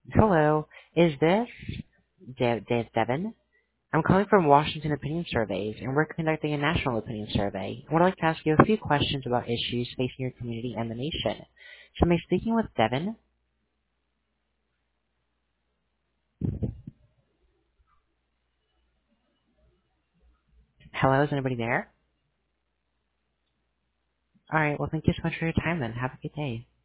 Hello, is this Devin? I'm calling from Washington Opinion Surveys, and we're conducting a national opinion survey. I would like to ask you a few questions about issues facing your community and the nation. So am I speaking with Devin? Hello, is anybody there? Alright, well thank you so much for your time then. Have a good day.